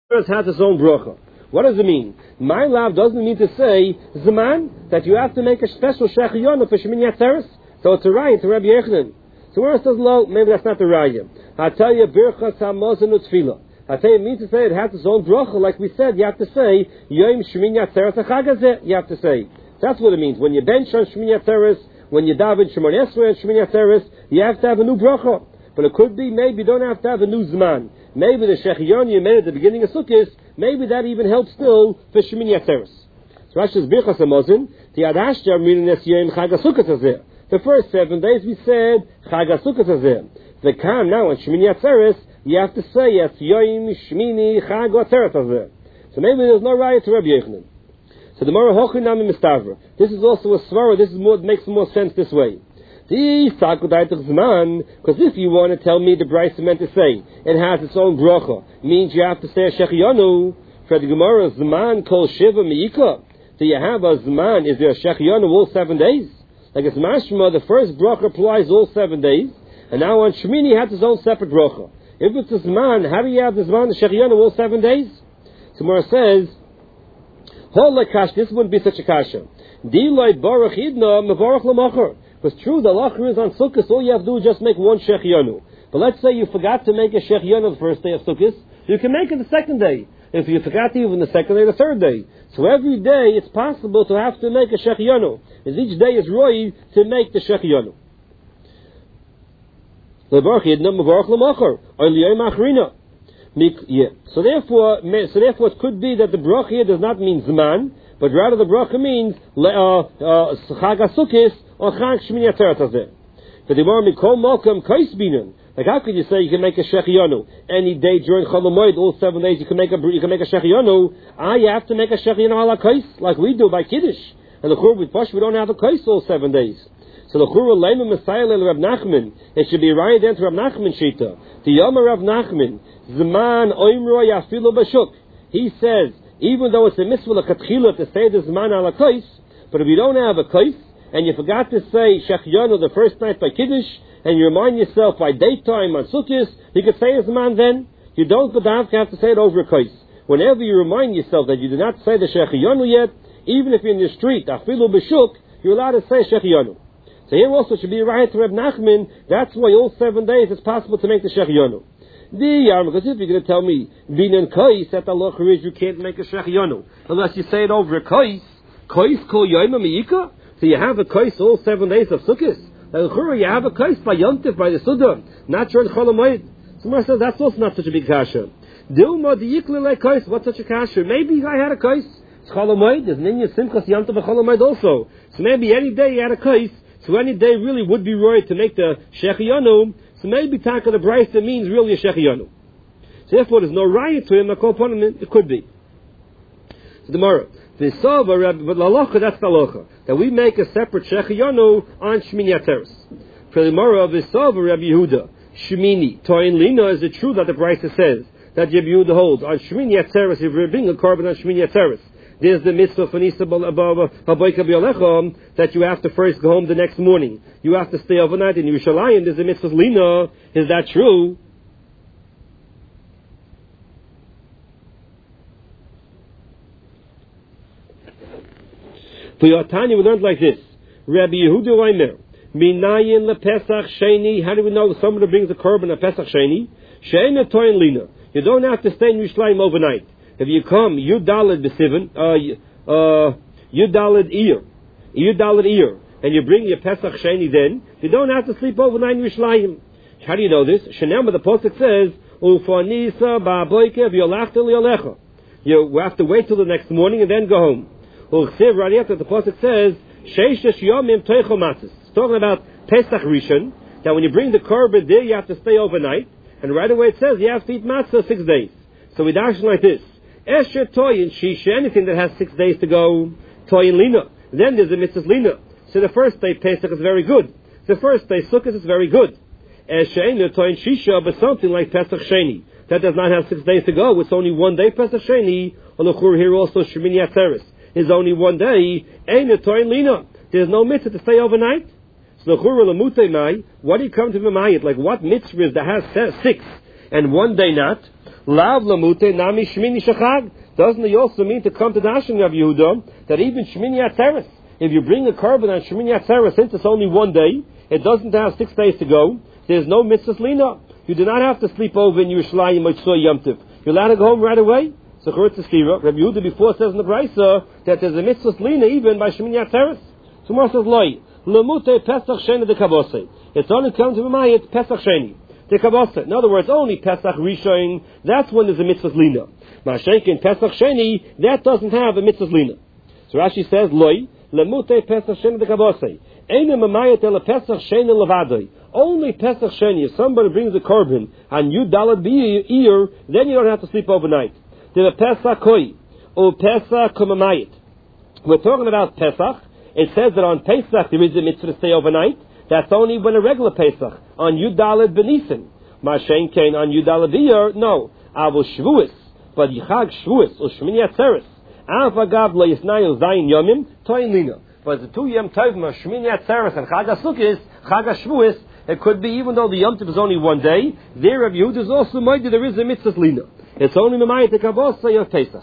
has its own bracha. What does it mean? My love doesn't mean to say Zaman that you have to make a special Shechiyonu for Shemini Atzeres. So it's a raya to Rabbi Yechanan. So where it says lo, maybe that's not the raya. I tell you, Birchas Hamazon U'Tefillah. I tell you, it means to say it has its own bracha. Like we said, you have to say Yom Shemini Atzeres HaChag. You have to say. That's what it means. When you bench on Shemini Atzeres, when you daven Shemon Esrei and Shemini Atzeres, you have to have a new bracha. But it could be maybe you don't have to have a new Zman. Maybe the Shechiyonu you made at the beginning of Sukkot, maybe that even helps still for Shemini Atzeres. So Rashi says Birchas Hamazon, the Adashtar meaning this Yom Chag HaSukkot Hazeh. The first 7 days we said Chag HaSukkot Hazeh. The Kam now on Shemini Atzeres, you have to say it's Yom Shemini Chag HaTzeres Hazeh. So maybe there's no raya to Rabbi Yechanan. So the Mara Hochinam Mistavra. This is also a svara. This is more, makes more sense this way. Because if you want to tell me the Bryce meant to say it has its own bracha, means you have to say a Shechiyonu. For the Gemara, Zman kol shiva miika. Do you have a Zman? Is there a Shechiyonu all 7 days? Like it's mashma, the first bracha applies all 7 days, and now on Shemini it has its own separate bracha. If it's a Zman, how do you have the Zman, the Shechiyonu all 7 days? So Gemara says, this wouldn't be such a kasha. Dilay baruch idna mevarach l'machar. Because true, the lachar is on Sukkot, all you have to do is just make one Shechiyonu. But let's say you forgot to make a Shechiyonu the first day of Sukkot, you can make it the second day. If you forgot to even the second day, the third day. So every day it's possible to have to make a Shechiyonu. As each day is roi to make the Shechiyonu. So therefore it could be that the bracha here does not mean Zman, but rather the bracha means Chag HaSukkos or Chag Shemini Atzeres Hazeh. But the Gemara Mikol Malkam Kais Binan. Like how could you say you can make a Shechiyonu any day during Chol HaMoed, all 7 days you can make a Shechiyonu? You have to make a Shechiyonu ala Kais like we do by Kiddush. And the Chur with Posh we don't have a Kais all 7 days. So the Chur Leima Messiah le Rav Nachman. It should be right into Rav Nachman Shita. The Yoma Rav Nachman Zman Oimro Yafilu Bashuk. He says even though it's a mitzvah l'katchila to say the Zman ala Kais, but if you don't have a Kais and you forgot to say Shechiyonu the first night by Kiddush, and you remind yourself by daytime on Sukkot, you could say a Zman then. You don't have to say it over a Kais. Whenever you remind yourself that you did not say the Shechiyonu yet, even if you're in the street, Afilu B'Shuk, you're allowed to say Shechiyonu. So here also should be right to Reb Nachman, that's why all 7 days it's possible to make the Shechiyonu. Because if you're going to tell me, Binan Kais, that the loch is you can't make a Shechiyonu, unless you say it over a Kais kol Yoima Me'ika, so you have a Kais all 7 days of Sukkot. You have a Kais by Yontif, by the Suda, not during Chol HaMoed. Somebody says that's also not such a big kasha. Dilma Diyikli like Kais, what's such a kasha? Maybe I had a Kais. It's Chol HaMoed, there's Ninya Simchas Yontif of Chol HaMoed also. So maybe any day you had a Kais, so any day really would be right to make the Shechiyonu, so maybe Taka the Brisa means really a Shechiyonu. So therefore there's no riot to him, it could be. So the Gemara. But the halacha, that's the halacha, that we make a separate Shechiyonu on Shemini Atzeres. For the Gemara of V'sava Rabbi Yehuda, Shemini, Toyin Lina, is it true that the Brisa says, that Rabbi Yehuda holds, on Shemini Atzeres, if you're bringing a carbon on Shemini Atzeres, there's the mitzvah Fanisa Haboika B'Yolecha, that you have to first go home the next morning. You have to stay overnight in Yerushalayim, there's the mitzvah Lina, is that true? For your Tanya, we learned like this. Rabbi Yehuda Omer, Minayin lePesach Sheni. How do we know somebody brings a korban on Pesach Sheni? She'ena Toyin Lina. You don't have to stay in Yerushalayim overnight. If you come, Yudalid B'Sivan, Yudalid Iyar, and you bring your Pesach Sheni then, you don't have to sleep overnight in Yerushalayim. How do you know this? Shenema, the Pasuk says, Ufanisa ba'aboike v'yolachta li'olecha. You have to wait till the next morning and then go home. Right after the Pasuk says, Sheishesh Yomim Teichel Matzis. It's talking about Pesach Rishon, that when you bring the korban there, you have to stay overnight, and right away it says you have to eat matzah 6 days. So we dash like this. Esher Toyin Shisha, anything that has 6 days to go, Toyin Lina. Then there's the mitzvah Lina. So the first day Pesach is very good. The first day Sukkot is very good. Esher Toyin Shisha, but something like Pesach Sheni, that does not have 6 days to go, it's only 1 day Pesach Sheni, on the Chur here also Shemini Atzeres. Is only 1 day, ain't a Toyin Lina. There's no mitzvah to stay overnight. So the Chura Lamutei Mai, what do you come to V'mayit? Like what mitzvah is that has 6 and 1 day not? Lav lamute nami shmini shachag. Doesn't it also mean to come to the Ashram of Yehuda that even Shmini Atzeres, if you bring a carbon on Shmini Atzeres, since it's only one day, it doesn't have 6 days to go, there's no mitzvah lina. You do not have to sleep over in Yerushalayim Motzei Yom Tov. You're allowed to go home right away. So Churutz Stira, Rabbi Yehuda before says in the Brisa that there's a mitzvah lina even by Shmini Atzeres. So Mar says, Loi, lemute Pesach Sheni de Kabose. It's only come to B'mayit Pesach Sheni de Kabose. In other words, only Pesach Rishon, that's when there's a mitzvah lina. Mashenkin Pesach Sheni, that doesn't have a mitzvah lina. So Rashi says, Loi, lemute Pesach Sheni de Kabose. Eina Mamayat ele Pesach Sheni levadoi. Only Pesach Sheni, if somebody brings a korban on Yud Daled Be'ir, then you don't have to sleep overnight. The Pesach Koi, or Pesach Kumamayit. We're talking about Pesach. It says that on Pesach there is a mitzvah to stay overnight. That's only when a regular Pesach. On Yud Daled B'Nisan. Mashen Kain on Yud Daled Be'ir, no. Avo Shavuos. But Yichag Shavuos, or Shmini Atzeres. Av Agav Lo Yisnayu Zayin Yomim, Toyin Lina. But the 2 Yom Tovim of Shmini Atzeres and Chag HaSukkos, Chag HaShavuos, it could be, even though the Yom Tov is only one day, there Rabbi Yehuda is also minded there is a mitzvah lina. It's only Mamayit Kabosay of Pesach.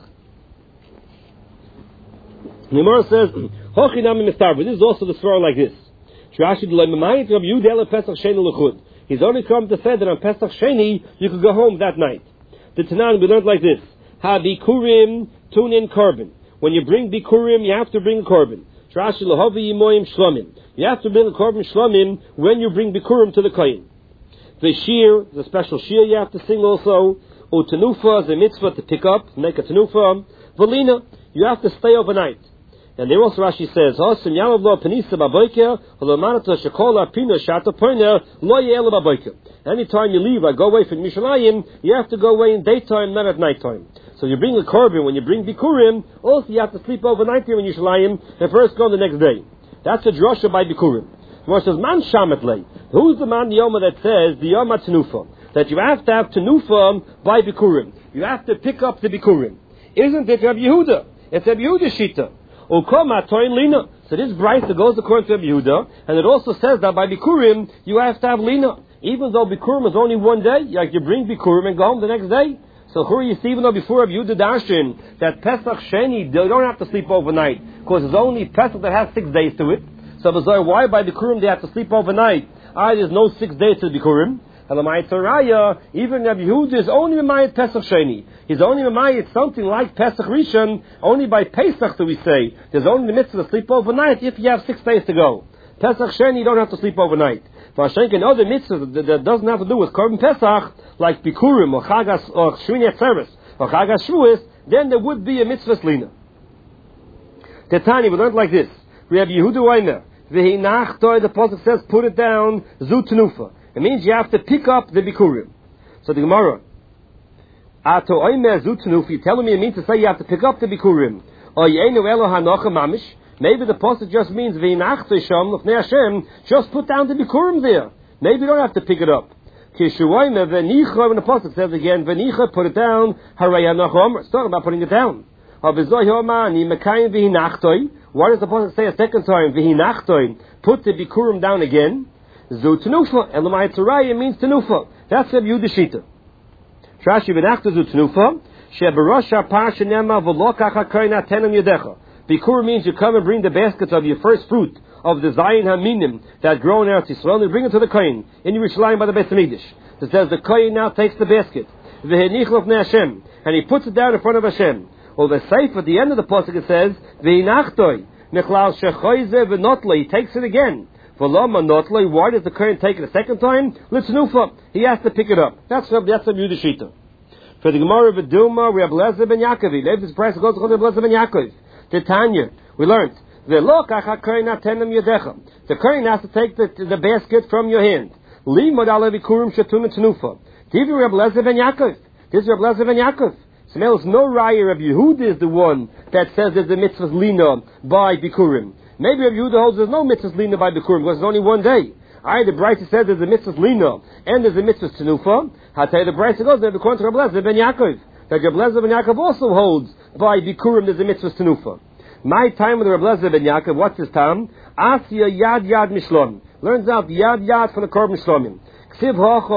Gemara says, Hochinami Mistarba. This is also the story like this. Rashi D'Loi Mamayit Rabbi Yehuda Ele Pesach Sheni L'chud. He's only come to say that on Pesach Sheni you could go home that night. The Tanan we learned like this: Ha Bikurim Tunin Korban. When you bring Bikurim, you have to bring a Korban. Rashi L'Hovi Yimoyim Shlomim. You have to bring a Korban Shlomim when you bring Bikurim to the Kohen. The Shir, the special Shir you have to sing also. O Tenufa is a mitzvah to pick up, make a Tenufa. Valina, you have to stay overnight. And there also Rashi says, Hosim Yalav Lo Penisa Baboiker, Holomanata Shekola Pina Shata Perna, Lo Yela Baboiker. Anytime you leave, like go away from Mishalayim, you have to go away in daytime, not at nighttime. So you bring a korban, when you bring Bikurim, also you have to sleep overnight here in Mishalayim, and first go the next day. That's a drasha by Bikurim. Gemara says, Man Shametlei. Who's the man Yoma that says, the Yoma Tenufa? That you have to have Tenufa by Bikurim. You have to pick up the Bikurim. Isn't it Rabbi Yehuda? It's Rabbi Yehuda Shita. Ukoma Toin Lina. So this Brisa goes according to Rabbi Yehuda, and it also says that by Bikurim, you have to have Lina. Even though Bikurim is only one day, like you bring Bikurim and go home the next day. So who you see, even though before Rabbi Yehuda Darshan, that Pesach Sheni, they don't have to sleep overnight, because it's only Pesach that has 6 days to it. So why by Bikurim they have to sleep overnight? There's no 6 days to Bikurim. Even Rabbi Yehuda is only Mamayit Pesach Sheni. He's only Mamayit something like Pesach Rishon. Only by Pesach do we say there's only the mitzvah to sleep overnight if you have 6 days to go. Pesach Sheni you don't have to sleep overnight. Vashenkin other mitzvahs that doesn't have to do with Korban Pesach, like Bikurim or Chagas or Shmini Atzeres or Chagas Shavuos, then there would be a mitzvah slina. Tetani, we learned like this. Rabbi Yehuda Weimer, Vehi Nachtoi, the pasuk says, put it down, Zu Tenufa. It means you have to pick up the Bikurim. So the Gemara, Ato Oimer Zu Tenufa, you're telling me it means to say you have to pick up the Bikurim. Or Yeinu Elo HaNocha Mamish. Maybe the pasuk just means Vehi Nachtoi Sham, L'fnei Hashem, just put down the Bikurim there. Maybe you don't have to pick it up. Kishuoime Venicha, when the pasuk says again, Venicha, put it down, Haraya Nachom, it's talking about putting it down. Why does the pasuk say a second time, V'hinachtoi, put the Bikurim down again? Zu Tenufa, Elamai Tzaraya means Tenufa. That's Rabbi Yehuda Shita. Trashi V'nachta Zu Tenufa, Shebarosha Parsha Nema V'lokach HaKoyin Atenem Yedecha. Bikurim means you come and bring the baskets of your first fruit, of the Zayin HaMinim, that grow in Eretz Yisrael, and bring it to the Koyin, in Yerushalayim by the Beis Hamikdash. It says the Koyin now takes the basket, V'henichlo L'fnei Hashem, and he puts it down in front of Hashem. Well, the safe at the end of the pasuk it says, V'inachtoi, Nechlal Shechoize V'notlei, he takes it again. V'lama Notlei, why does the Kohen take it a second time? L'tznufa, he has to pick it up. That's Rabbi Yehuda Shita. For the Gemara of Duma, we have Lezer ben Yaakov. He left his price goes to Lezer ben Yaakov. The Tanya, we learned, V'lokach HaKoyin Atenem Yedecha. The Kohen has to take the basket from your hand. Limod ale Bikurim Shetun T'nufa. Give you Rabbi Lezer ben Yaakov. This is Rabbi Lezer ben Yaakov. Smells no raya. Rabbi Yehuda is the one that says there's a mitzvah lina by Bikurim. Maybe Rabbi Yehuda holds there's no mitzvah lina by Bikurim because it's only one day. The Brisa says there's a mitzvah lina and there's a mitzvah tenufa. I'll tell you the Brisa goes there according to Rabbi Lezer ben Yaakov. That Rabbi Lezer ben Yaakov also holds by Bikurim there's a mitzvah tenufa. My time with Rabbi Lezer ben Yaakov, what's his time? Asya yad yad mishlom. Learns out yad yad from the Korban Shlomim. Ksiv hocho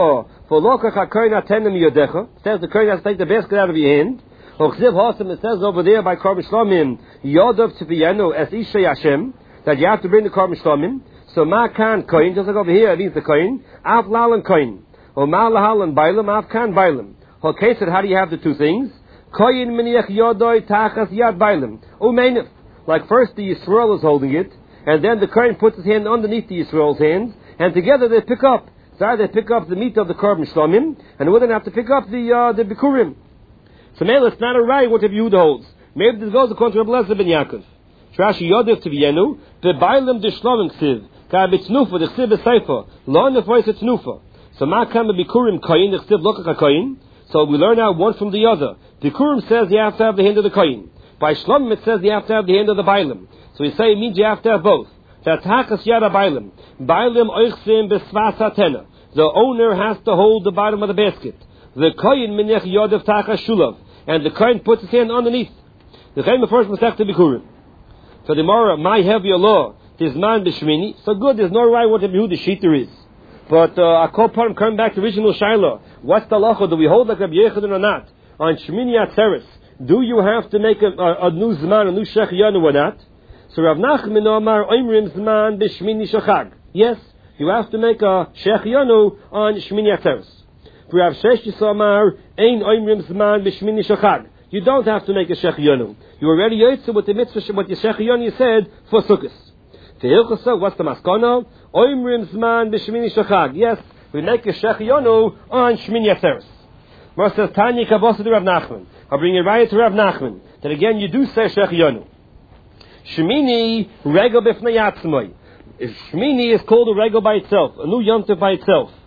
For lokach hakoyin atenim yodecha, says the koyin has to take the basket out of your hand. Ochziv hosam, it says over there by Korban Shlomim, Yodov tziviyenu es ishay Hashem, that you have to bring the Korban Shlomim. So ma kan koyin, just like over here, it means the koyin. Av lalan koyin. Or ma lahalan bailam, av kan bailam. Okay, so how do you have the two things? Koyin miniach yodoi tachas yad bailam. Umeinif. Like first the Yisrael is holding it, and then the koyin puts his hand underneath the Yisrael's hands, and together they pick up. So they pick up the meat of the Korban Shlomim, and they wouldn't have to pick up the Bikurim. So maybe it's not a right what Yehuda holds. Maybe this goes according to Rabbi Lezer ben Yaakov. Trashi Yodev Tiviyenu, Bebailim de Shlomim Ksiv, Ka Bitznufa, the Ksiv Beseifa, Lo Nefois Etznufa. So Ma Kam Bikurim Koyin, the Ksiv Lokach HaKoyin. So we learn out one from the other. Bikurim says you have to have the hand of the Koyin. By Shlomim it says you have to have the hand of the Bailim. So we say it means you have to have both. Tachakas Yada Bailim. Bailim Oichsim Besvas Hatena. The owner has to hold the bottom of the basket. The koyin minech yodev tachas shulav, and the koyin puts his hand underneath. The koyin first must have to be bikurim. So the Gemara, my heavier law, is man b'shmini. So good, there's no right what the Yehuda shita is. But I call upon him coming back to original Shiloh. What's the halacha? Do we hold like Rabbi Yehuda or not? On Shmini Atzeres, do you have to make a new zman, a new shechianu or not? So Rav Nachman Omar oimrim zman b'shmini shachag. Yes. You have to make a shechianu on Shmini Atzeres. Rav Sheshis Omar ein oimrim zman b'shmini shachag. You don't have to make a shechianu. You already yotze with the mitzvah, what your shechianu you said for Sukkos. To Hilchasa, what's the maskana? Oimrim zman b'shmini shachag. Yes, we make a shechianu on Shmini Atzeres. Mar says Tanya Kabasa to Rav Nachman. I'll bring a riot to Rav Nachman. That again you do say shechianu. Shmini regel b'fnei atzmai. If Shmini is called a regal by itself, a new Yom Tov by itself.